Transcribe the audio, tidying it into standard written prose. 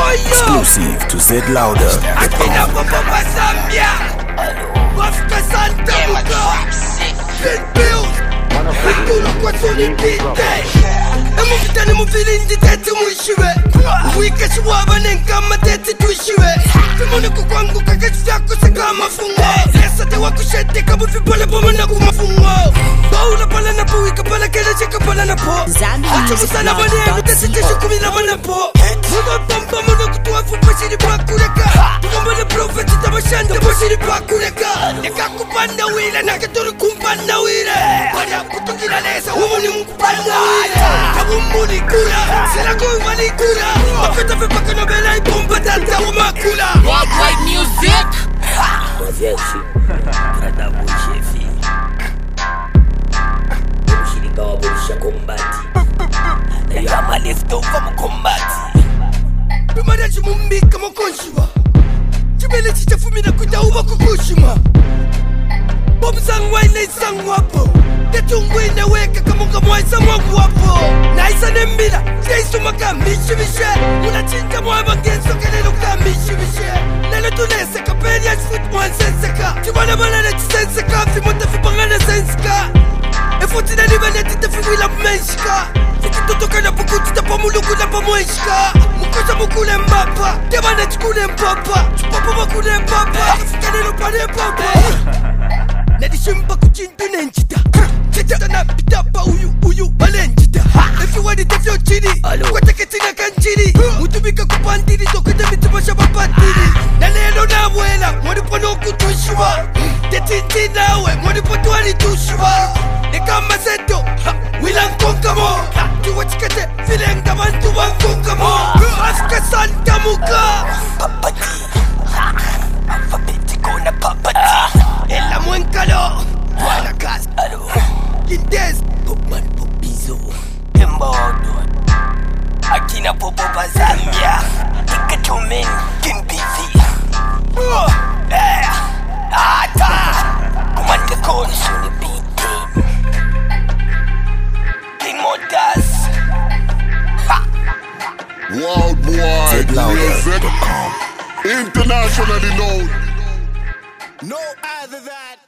Exclusive to Z Louder. Akina Papa Zambia. Wafka Santa Muka. Red Bills. Akuna kwa solidite. Emufitani mufilindi tete mwishiwe. Wikeshi wabanenga matete tuishiwe. Fimone kukwangu kakati vyako saka mafungo. Nesate wakushete kabufi pole poma na kumafungo. Baula pala na po wika pala kele cheka pala na po. Achumusana bane kutesiteshu kumila bana po. Muga pamba mono kutuwa fupashiri pakureka. Tukumbale profeti tabashanda bashiri pakureka. Neka kupanda wile na keturu kumpanda wile. Bada kutukila lesa umuni mkupanda wile. Kabumuni kura, sila kumbali kura. Makata vipaka no bela ipomba tata umakula. Walk Right Music. Wazeshi, brada mwishefi. Mshirika wa bolisha kombati. Na yama left over mkombati. Bimada chimumbika mokonshiwa. Chibele chichafumina kutauba kukushima. Bob zangwa ina izangu wapo. Tetungu ina weka kamunga mwaisa mwangu wapo. Na isa nembila, jaisu maka mishi mishe. Unachinja mwaba genso kelelo ka mishi mishe. Nelo tunese kapeni ya chifut mwansenseka. Chibana bana na chisenseka, fimota fipangana senseka. Efutina nibane titafimwila mmeshika. Fikitotoka na puku titapamuluku na pamweshika. Mukosa mukule mbapa, tebana chikule mbapa. Chupapa makule mbapa, fikanelo pane mbapa. Nadishimba kuchintu nenjita. Cheta na pitapa uyu balenjita. Efiwadi tefyo chiri, kwa teketina kanchiri. Mutubika kupandiri, tokete mitubasha mapandiri. Nalelo na mwela, mwadipono kutushiwa. Tetinti nawe, mwadipotu alitushiwa. Nekama zeto, wila nkonkamo. Tuwachikete, filenga bantu wankongamo. Afka Santa Muka. Papati. Alfabeti kona papati. Ella Muencalo. Juana Cas. Alo. Quintes. Popman Popizo. Embodo. Akina Popo Zambia. Ikatumen. Kimbizi. Ata. Kumanda Kone. Suni Pete. King Modas. Worldwide music. Internationally known. No other than